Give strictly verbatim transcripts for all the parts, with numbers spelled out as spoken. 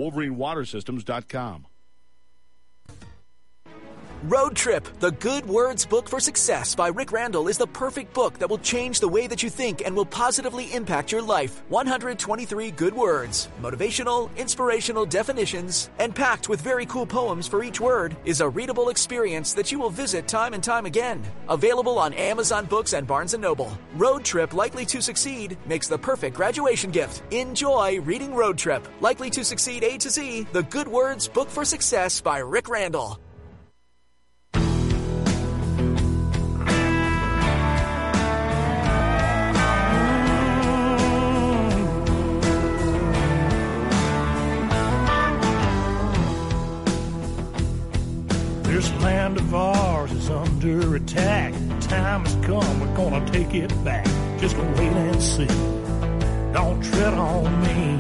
Wolverine Water Systems dot com. Road Trip, the Good Words Book for Success by Rick Randall is the perfect book that will change the way that you think and will positively impact your life. one hundred twenty-three good words, motivational, inspirational definitions, and packed with very cool poems for each word is a readable experience that you will visit time and time again. Available on Amazon Books and Barnes and Noble. Road Trip, Likely to Succeed makes the perfect graduation gift. Enjoy reading Road Trip, Likely to Succeed A to Z, the Good Words Book for Success by Rick Randall. This land of ours is under attack. Time has come, we're gonna take it back. Just wait and see. Don't tread on me.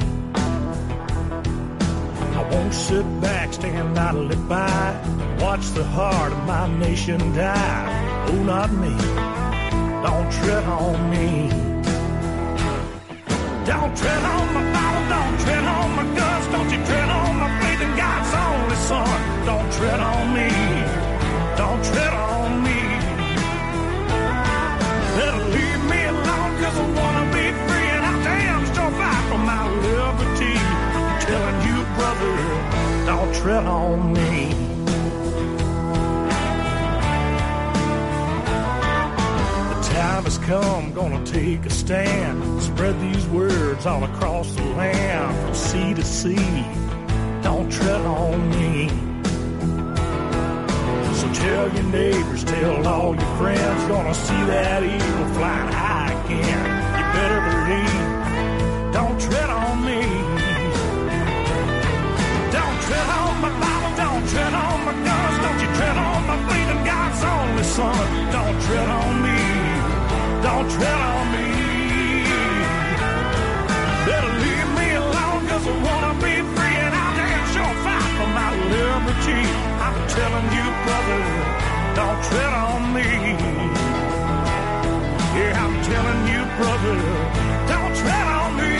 I won't sit back, stand idly by, watch the heart of my nation die. Oh, not me. Don't tread on me. Don't tread on my Bible, don't tread on my guns, don't you tread on my faith in God's only Son. Don't tread on me, don't tread on me. Better leave me alone, cause I wanna be free, and I damn sure fight for my liberty. I'm telling you, brother, don't tread on me. Time has come, gonna take a stand. Spread these words all across the land, from sea to sea. Don't tread on me. So tell your neighbors, tell all your friends, gonna see that eagle flying high again. You better believe. Don't tread on me. Don't tread on my Bible, don't tread on my guns, don't you tread on my faith in God's only Son. Don't tread on me. Don't tread on me. Better leave me alone, cause I wanna be free, and I'll damn sure fight for my liberty. I'm telling you, brother, don't tread on me. Yeah, I'm telling you, brother, don't tread on me.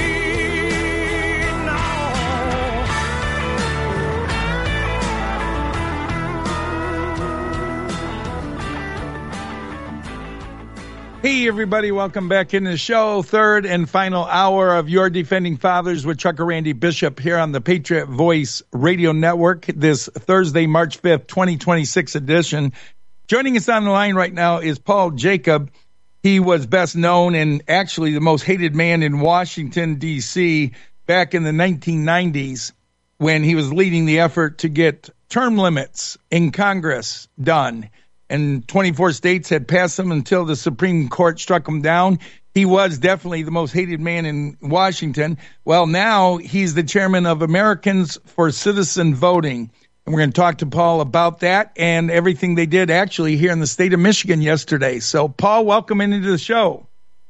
Hey, everybody. Welcome back into the show. Third and final hour of Your Defending Fathers with Trucker Randy Bishop here on the Patriot Voice Radio Network, this Thursday, March fifth, twenty twenty-six edition. Joining us on the line right now is Paul Jacob. He was best known and actually the most hated man in Washington, D C back in the nineteen nineties when he was leading the effort to get term limits in Congress done. And twenty-four states had passed them until the Supreme Court struck him down. He was definitely the most hated man in Washington. Well, now he's the chairman of Americans for Citizen Voting. And we're going to talk to Paul about that and everything they did actually here in the state of Michigan yesterday. So, Paul, welcome into the show.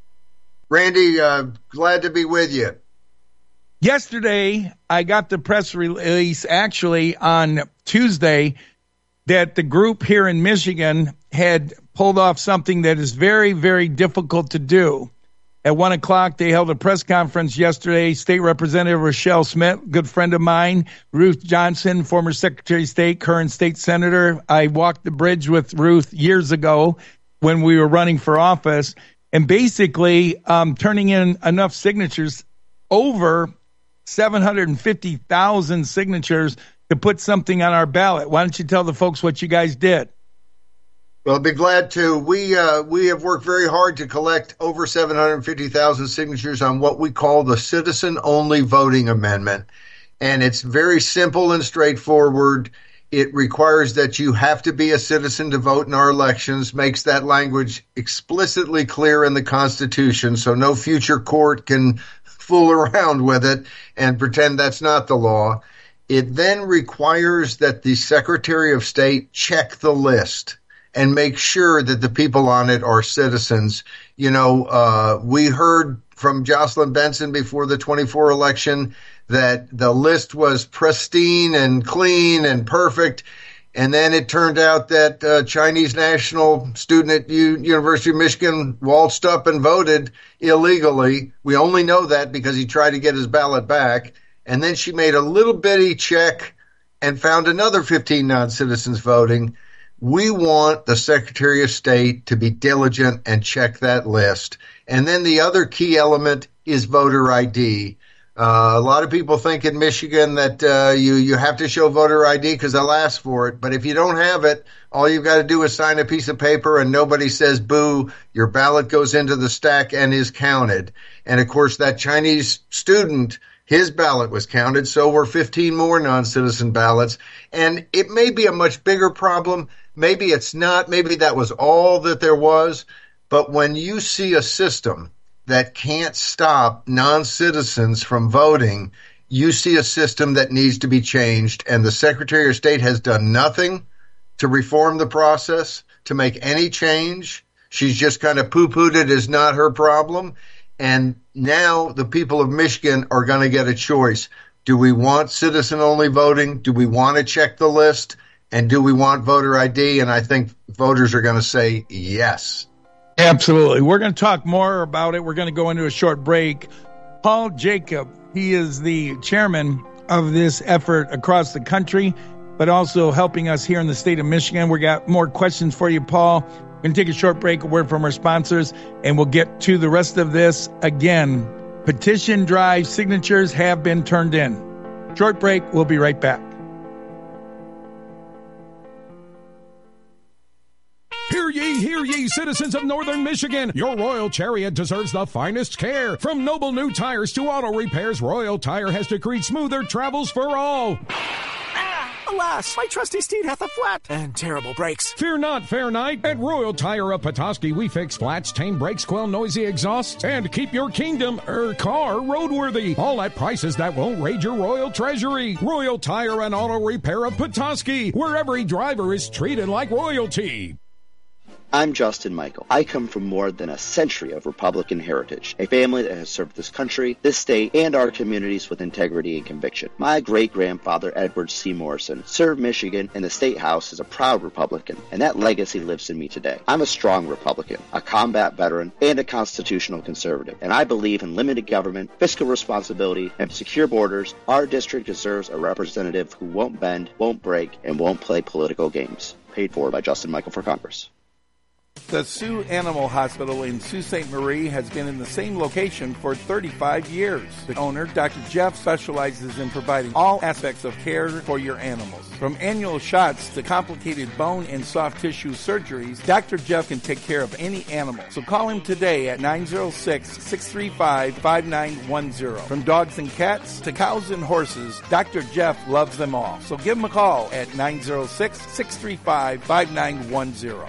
Randy, uh, glad to be with you. Yesterday, I got the press release actually on Tuesday that the group here in Michigan had pulled off something that is very, very difficult to do. At one o'clock, they held a press conference yesterday. State Representative Rochelle Smith, good friend of mine, Ruth Johnson, former Secretary of State, current state senator. I walked the bridge with Ruth years ago when we were running for office, and basically um, turning in enough signatures, over seven hundred fifty thousand signatures to put something on our ballot. Why don't you tell the folks what you guys did? Well, I'd be glad to. We uh, we have worked very hard to collect over seven hundred fifty thousand signatures on what we call the Citizen-Only Voting Amendment. And it's very simple and straightforward. It requires that you have to be a citizen to vote in our elections, makes that language explicitly clear in the Constitution, so no future court can fool around with it and pretend that's not the law. It then requires that the Secretary of State check the list and make sure that the people on it are citizens. You know, uh, we heard from Jocelyn Benson before the twenty-four election that the list was pristine and clean and perfect. And then it turned out that uh, Chinese national student at U- University of Michigan waltzed up and voted illegally. We only know that because he tried to get his ballot back. And then she made a little bitty check and found another fifteen non-citizens voting. We want the Secretary of State to be diligent and check that list. And then the other key element is voter I D. Uh, a lot of people think in Michigan that uh, you, you have to show voter I D because they'll ask for it. But if you don't have it, all you've got to do is sign a piece of paper and nobody says boo. Your ballot goes into the stack and is counted. And, of course, that Chinese student, his ballot was counted. So were fifteen more non-citizen ballots. And it may be a much bigger problem. Maybe it's not. Maybe that was all that there was. But when you see a system that can't stop non-citizens from voting, you see a system that needs to be changed. And the Secretary of State has done nothing to reform the process, to make any change. She's just kind of poo-pooed it as not her problem. And now the people of Michigan are going to get a choice. Do we want citizen-only voting? Do we want to check the list? And do we want voter I D? And I think voters are going to say yes. Absolutely. We're going to talk more about it. We're going to go into a short break. Paul Jacob, he is the chairman of this effort across the country, but also helping us here in the state of Michigan. We got more questions for you, Paul. We're going to take a short break, a word from our sponsors, and we'll get to the rest of this. Again, petition drive signatures have been turned in. Short break. We'll be right back. Hear ye, hear ye, citizens of northern Michigan. Your Royal Chariot deserves the finest care. From noble new tires to auto repairs, Royal Tire has decreed smoother travels for all. Alas, my trusty steed hath a flat and terrible brakes. Fear not, fair knight. At Royal Tire of Petoskey, we fix flats, tame brakes, quell noisy exhausts, and keep your kingdom, er, car roadworthy. All at prices that won't raid your royal treasury. Royal Tire and Auto Repair of Petoskey, where every driver is treated like royalty. I'm Justin Michael. I come from more than a century of Republican heritage, a family that has served this country, this state, and our communities with integrity and conviction. My great-grandfather, Edward C. Morrison, served Michigan in the State House as a proud Republican, and that legacy lives in me today. I'm a strong Republican, a combat veteran, and a constitutional conservative, and I believe in limited government, fiscal responsibility, and secure borders. Our district deserves a representative who won't bend, won't break, and won't play political games. Paid for by Justin Michael for Congress. The Sioux Animal Hospital in Sault Ste. Marie has been in the same location for thirty-five years. The owner, Doctor Jeff, specializes in providing all aspects of care for your animals. From annual shots to complicated bone and soft tissue surgeries, Doctor Jeff can take care of any animal. So call him today at nine oh six, six three five, five nine one oh. From dogs and cats to cows and horses, Doctor Jeff loves them all. So give him a call at nine oh six, six three five, five nine one oh.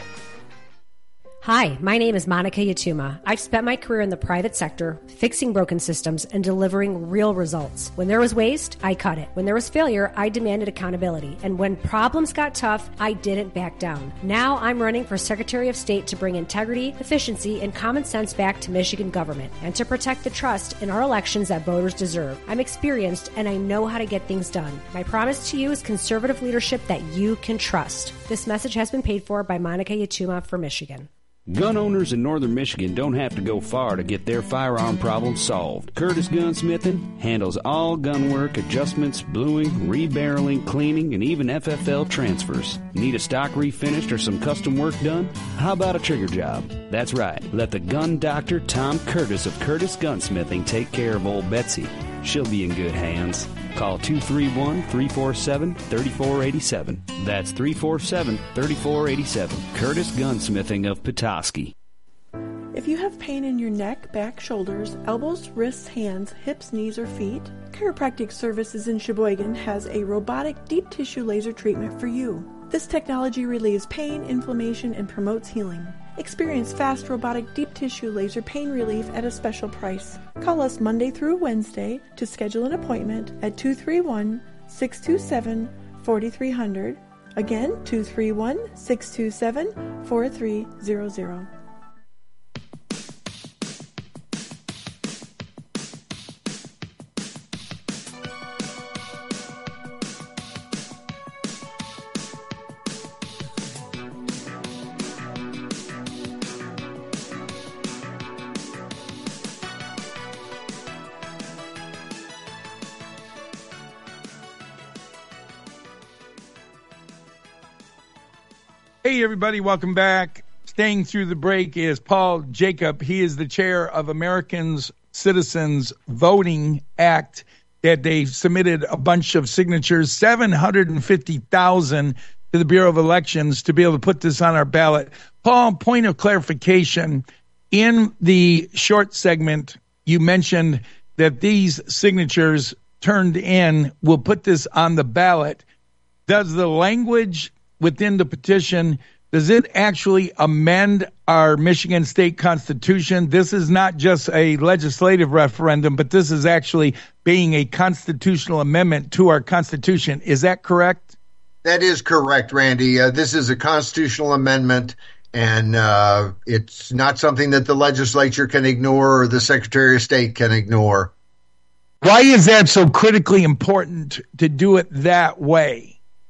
Hi, my name is Monica Yatuma. I've spent my career in the private sector, fixing broken systems and delivering real results. When there was waste, I cut it. When there was failure, I demanded accountability. And when problems got tough, I didn't back down. Now I'm running for Secretary of State to bring integrity, efficiency, and common sense back to Michigan government and to protect the trust in our elections that voters deserve. I'm experienced and I know how to get things done. My promise to you is conservative leadership that you can trust. This message has been paid for by Monica Yatuma for Michigan. Gun owners in northern Michigan don't have to go far to get their firearm problem solved. Curtis Gunsmithing handles all gun work, adjustments, bluing, rebarreling, cleaning, and even F F L transfers. Need a stock refinished or some custom work done? How about a trigger job? That's right. Let the gun doctor Tom Curtis of Curtis Gunsmithing take care of old Betsy. She'll be in good hands. Call two three one, three four seven, three four eight seven. That's three four seven, three four eight seven. Curtis Gunsmithing of Petoskey. If you have pain in your neck, back, shoulders, elbows, wrists, hands, hips, knees, or feet, Chiropractic Services in Sheboygan has a robotic deep tissue laser treatment for you. This technology relieves pain, inflammation, and promotes healing. Experience fast robotic deep tissue laser pain relief at a special price. Call us Monday through Wednesday to schedule an appointment at two three one, six two seven, four three zero zero. Again, two three one, six two seven, four three zero zero. Hey, everybody, welcome back. Staying through the break is Paul Jacob. He is the chair of Americans Citizens Voting Act that they submitted a bunch of signatures, seven hundred fifty thousand to the Bureau of Elections to be able to put this on our ballot. Paul, point of clarification. In the short segment, you mentioned that these signatures turned in will put this on the ballot. Does the language within the petition, does it actually amend our Michigan State Constitution? This is not just a legislative referendum, but this is actually being a constitutional amendment to our Constitution. Is that correct? That is correct, Randy. Uh, this is a constitutional amendment, and uh, it's not something that the legislature can ignore or the Secretary of State can ignore. Why is that so critically important to do it that way?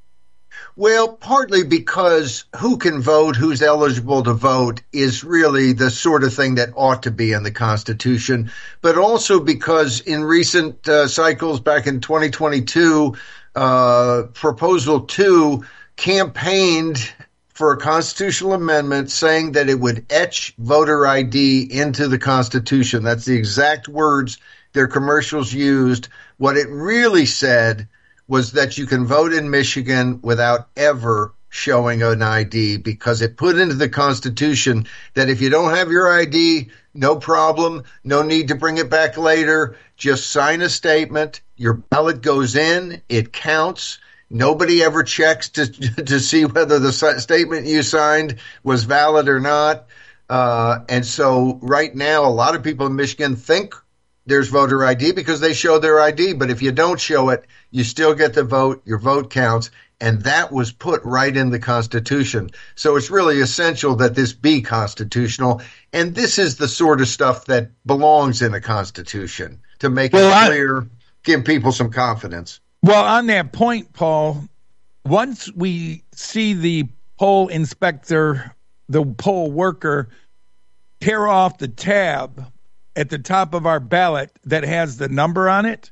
Well, partly because who can vote, who's eligible to vote is really the sort of thing that ought to be in the Constitution, but also because in recent uh, cycles back in twenty twenty-two, uh, Proposal two campaigned for a constitutional amendment saying that it would etch voter I D into the Constitution. That's the exact words their commercials used. What it really said was that you can vote in Michigan without ever showing an I D, because it put into the Constitution that if you don't have your I D, no problem, no need to bring it back later, just sign a statement, your ballot goes in, it counts, nobody ever checks to to see whether the statement you signed was valid or not. Uh, and so right now, a lot of people in Michigan think there's voter I D because they show their I D. But if you don't show it, you still get the vote. Your vote counts. And that was put right in the Constitution. So it's really essential that this be constitutional. And this is the sort of stuff that belongs in a Constitution to make well, it clear, I, give people some confidence. Well, on that point, Paul, once we see the poll inspector, the poll worker, tear off the tab at the top of our ballot that has the number on it,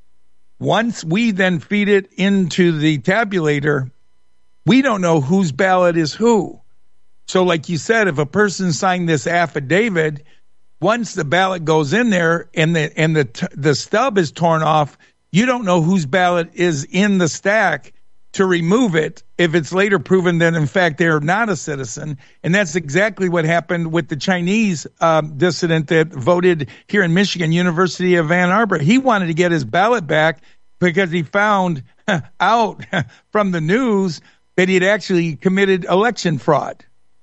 once we then feed it into the tabulator, we don't know whose ballot is who. So like you said, if a person signed this affidavit, once the ballot goes in there and the and the the stub is torn off, you don't know whose ballot is in the stack to remove it if it's later proven that, in fact, they're not a citizen. And that's exactly what happened with the Chinese um, dissident that voted here in Michigan, University of Ann Arbor. He wanted to get his ballot back because he found out from the news that he'd actually committed election fraud.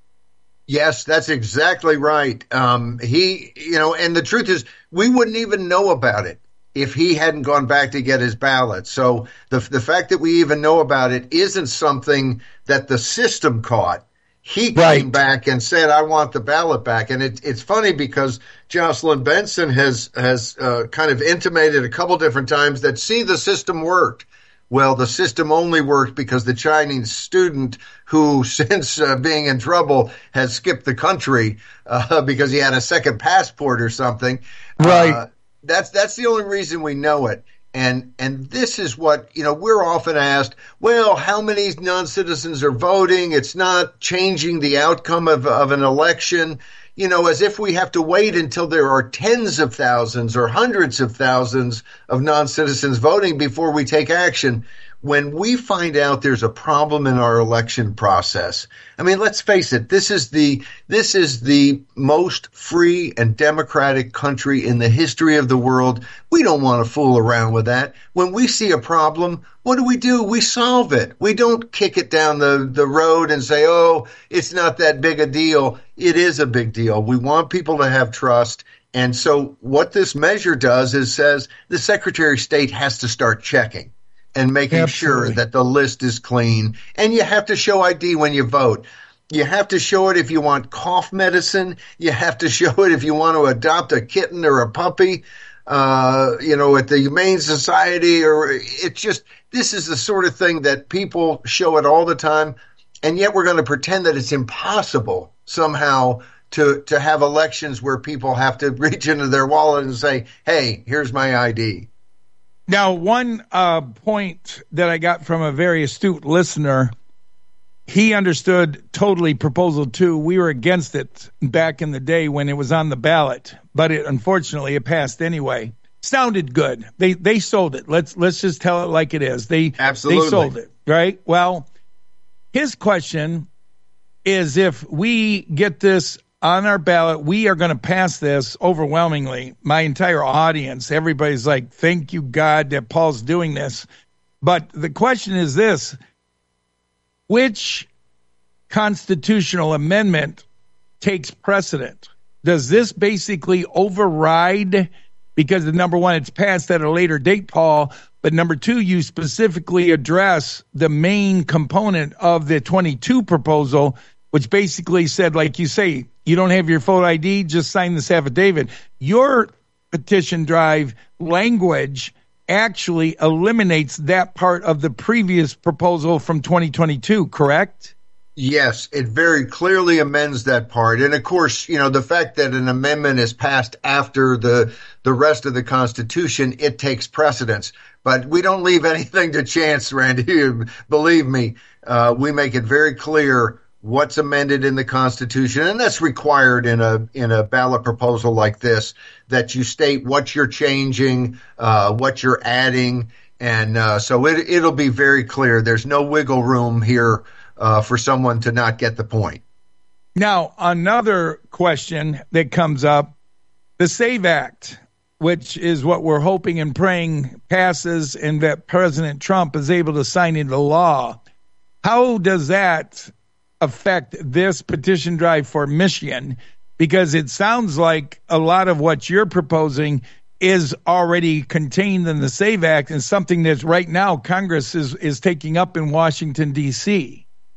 Yes, that's exactly right. Um, he, you know, and the truth is, we wouldn't even know about it if he hadn't gone back to get his ballot. So the the fact that we even know about it isn't something that the system caught. He right. came back and said, I want the ballot back. And it, it's funny because Jocelyn Benson has, has uh, kind of intimated a couple different times that, see, the system worked. Well, the system only worked because the Chinese student who, since uh, being in trouble, has skipped the country uh, because he had a second passport or something. Right. Uh, That's that's the only reason we know it. And and this is what, you know, we're often asked, well, how many non-citizens are voting? It's not changing the outcome of, of an election, you know, as if we have to wait until there are tens of thousands or hundreds of thousands of non-citizens voting before we take action. When we find out there's a problem in our election process, I mean, let's face it, this is the this is the most free and democratic country in the history of the world. We don't want to fool around with that. When we see a problem, what do we do? We solve it. We don't kick it down the, the road and say, oh, it's not that big a deal. It is a big deal. We want people to have trust. And so what this measure does is says the Secretary of State has to start checking and making Absolutely. Sure that the list is clean. And you have to show I D when you vote. You have to show it if you want cough medicine. You have to show it if you want to adopt a kitten or a puppy, uh, you know, at the Humane Society. Or it's just, this is the sort of thing that people show it all the time. And yet we're going to pretend that it's impossible somehow to, to have elections where people have to reach into their wallet and say, hey, here's my I D. Now, one uh, point that I got from a very astute listener he understood totally Proposal Two. We were against it back in the day when it was on the ballot, but it unfortunately it passed anyway. Sounded good. They they sold it. Let's let's just tell it like it is. They Absolutely. They sold it, right? Well, his question is, if we get this on our ballot, we are going to pass this overwhelmingly. My entire audience, everybody's like, thank you, God, that Paul's doing this. But the question is this: which constitutional amendment takes precedent? Does this basically override, because number one, it's passed at a later date, Paul, but number two, you specifically address the main component of the twenty-two proposal, which basically said, like you say, you don't have your photo I D, just sign this affidavit. Your petition drive language actually eliminates that part of the previous proposal from twenty twenty-two, correct? Yes, it very clearly amends that part. And of course, you know, the fact that an amendment is passed after the the rest of the Constitution, it takes precedence. But we don't leave anything to chance, Randy. Believe me, uh, we make it very clear what's amended in the Constitution, and that's required in a in a ballot proposal like this, that you state what you're changing, uh, what you're adding, and uh, so it, it'll be very clear. There's no wiggle room here uh, for someone to not get the point. Now, another question that comes up, the SAVE Act, which is what we're hoping and praying passes and that President Trump is able to sign into law. How does that affect this petition drive for Michigan? Because it sounds like a lot of what you're proposing is already contained in the SAVE Act and something that right now Congress is, is taking up in Washington, D C.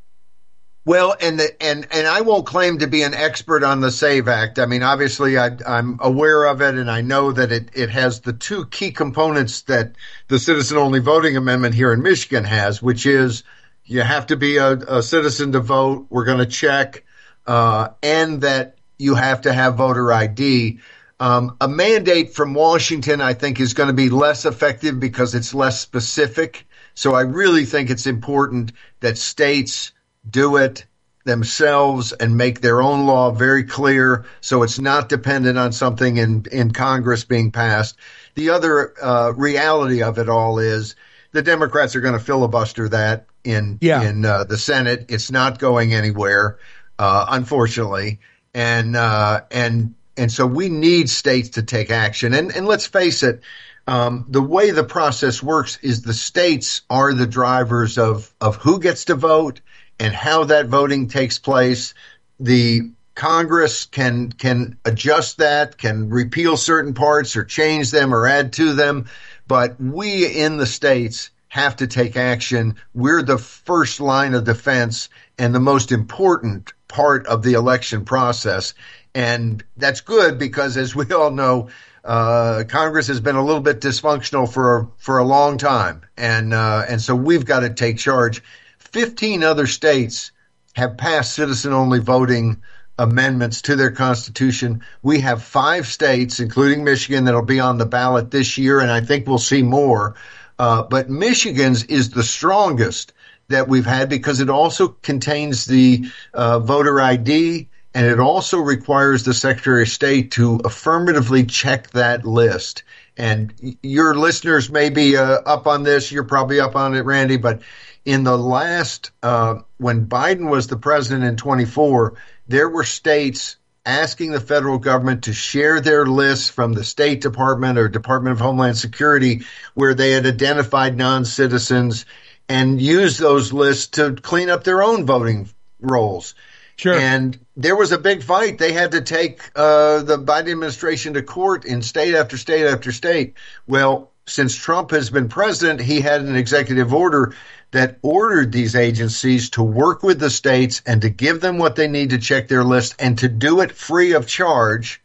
Well, and the, and and I won't claim to be an expert on the SAVE Act. I mean, obviously, I, I'm aware of it, and I know that it, it has the two key components that the citizen-only voting amendment here in Michigan has, which is you have to be a, a citizen to vote. We're going to check, uh, and that you have to have voter I D. Um, a mandate from Washington, I think, is going to be less effective because it's less specific. So I really think it's important that states do it themselves and make their own law very clear, so it's not dependent on something in, in Congress being passed. The other uh, reality of it all is the Democrats are going to filibuster that in yeah. in uh, the Senate. It's not going anywhere, uh, unfortunately, and uh, and and so we need states to take action. And and let's face it, um, the way the process works is the states are the drivers of of who gets to vote and how that voting takes place. The Congress can can adjust that, can repeal certain parts or change them or add to them, but we in the states have to take action. We're the first line of defense and the most important part of the election process. And that's good because, as we all know, uh, Congress has been a little bit dysfunctional for for a long time, and uh, and so we've got to take charge. Fifteen other states have passed citizen-only voting amendments to their constitution. We have five states, including Michigan, that'll be on the ballot this year, and I think we'll see more. Uh, but Michigan's is the strongest that we've had because it also contains the uh, voter I D, and it also requires the Secretary of State to affirmatively check that list. And your listeners may be uh, up on this. You're probably up on it, Randy, but in the last, uh, when Biden was the president in twenty-four, there were states asking the federal government to share their lists from the State Department or Department of Homeland Security where they had identified non-citizens and used those lists to clean up their own voting rolls. Sure. And there was a big fight. They had to take uh, the Biden administration to court in state after state after state. Well, since Trump has been president, he had an executive order that ordered these agencies to work with the states and to give them what they need to check their list and to do it free of charge.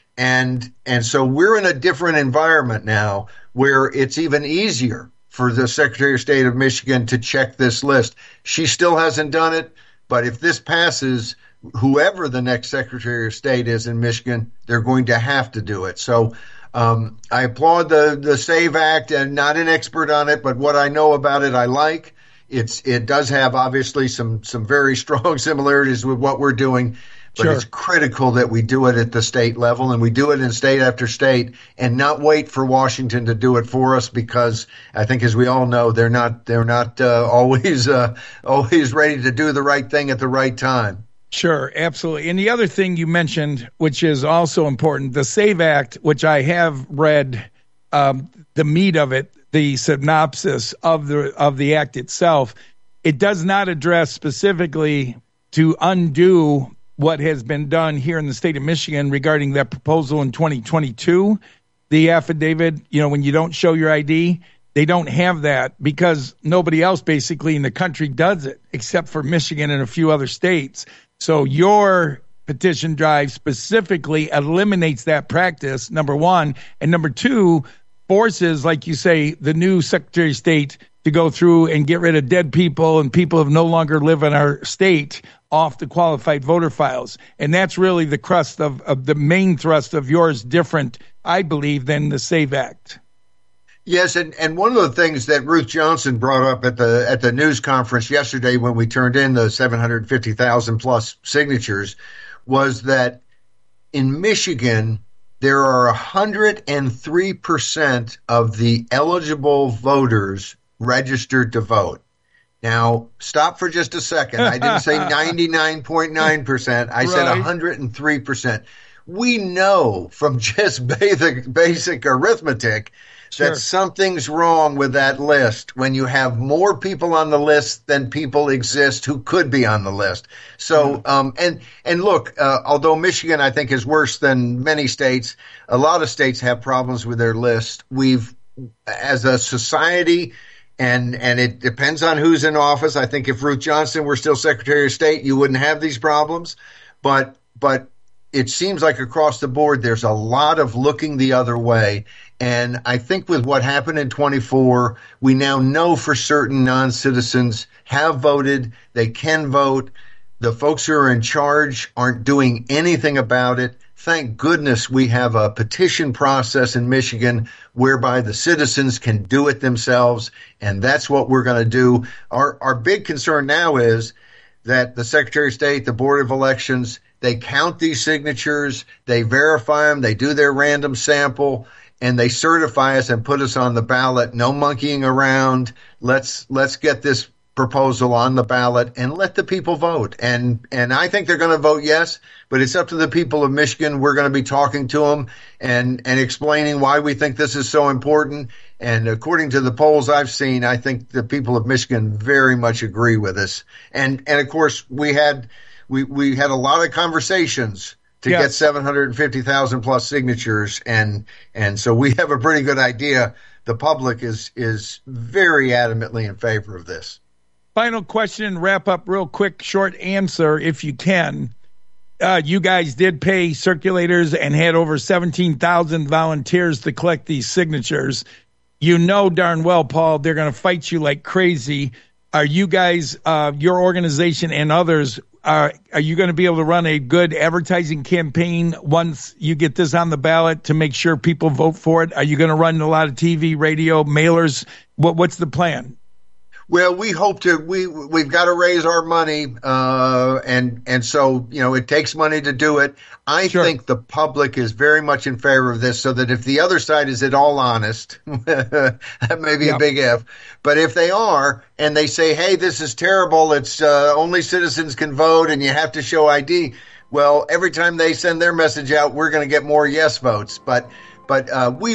And and so we're in a different environment now where it's even easier for the Secretary of State of Michigan to check this list. She still hasn't done it, but if this passes, whoever the next Secretary of State is in Michigan, they're going to have to do it. So Um, I applaud the, the SAVE Act, and not an expert on it, but what I know about it I like. It's it does have obviously some some very strong similarities with what we're doing, but Sure. it's critical that we do it at the state level, and we do it in state after state, and not wait for Washington to do it for us, because I think, as we all know, they're not they're not uh, always uh, always ready to do the right thing at the right time. Sure, absolutely. And the other thing you mentioned, which is also important, the SAVE Act, which I have read um, the meat of it, the synopsis of the of the act itself, it does not address specifically to undo what has been done here in the state of Michigan regarding that proposal in twenty twenty-two, the affidavit, you know, when you don't show your I D, they don't have that because nobody else basically in the country does it except for Michigan and a few other states. So your petition drive specifically eliminates that practice, number one. And number two, forces, like you say, the new Secretary of State to go through and get rid of dead people and people who no longer live in our state off the qualified voter files. And that's really the crust of, of the main thrust of yours, different, I believe, than the SAVE Act. Yes, and, and one of the things that Ruth Johnson brought up at the at the news conference yesterday when we turned in the seven hundred fifty thousand plus signatures was that in Michigan, there are one hundred three percent of the eligible voters registered to vote. Now, stop for just a second. I didn't say ninety-nine point nine percent. I said Right. one hundred three percent. We know from just basic, basic arithmetic Sure. that something's wrong with that list when you have more people on the list than people exist who could be on the list. So, um, and, and look, uh, although Michigan, I think, is worse than many states, a lot of states have problems with their list. We've, as a society, and, and it depends on who's in office. I think if Ruth Johnson were still Secretary of State, you wouldn't have these problems. But, but it seems like across the board, there's a lot of looking the other way. And I think with what happened in twenty-four, we now know for certain non-citizens have voted. They can vote. The folks who are in charge aren't doing anything about it. Thank goodness we have a petition process in Michigan whereby the citizens can do it themselves. And that's what we're going to do. Our, our big concern now is that the Secretary of State, the Board of Elections, they count these signatures, they verify them, they do their random sample, and they certify us and put us on the ballot. No monkeying around. Let's let's get this proposal on the ballot and let the people vote. And and I think they're going to vote yes, but it's up to the people of Michigan. We're going to be talking to them and and explaining why we think this is so important. And according to the polls I've seen, I think the people of Michigan very much agree with us. And and of course we had we we had a lot of conversations to Yeah. get seven hundred fifty thousand plus signatures. And, and so we have a pretty good idea. The public is, is very adamantly in favor of this. Final question, wrap up real quick, short answer if you can. Uh, you guys did pay circulators and had over seventeen thousand volunteers to collect these signatures. You know darn well, Paul, they're going to fight you like crazy. Are you guys, uh, your organization and others, are, are you going to be able to run a good advertising campaign once you get this on the ballot to make sure people vote for it? Are you going to run a lot of T V, radio, mailers? What, what's the plan? Well, we hope to, we, we've got to raise our money. Uh, and, and so, you know, it takes money to do it. I Sure. think the public is very much in favor of this, so that if the other side is at all honest, that may be Yeah. a big if, but if they are, and they say, hey, this is terrible, it's, uh, only citizens can vote and you have to show I D. Well, every time they send their message out, we're going to get more yes votes. But, but, uh, we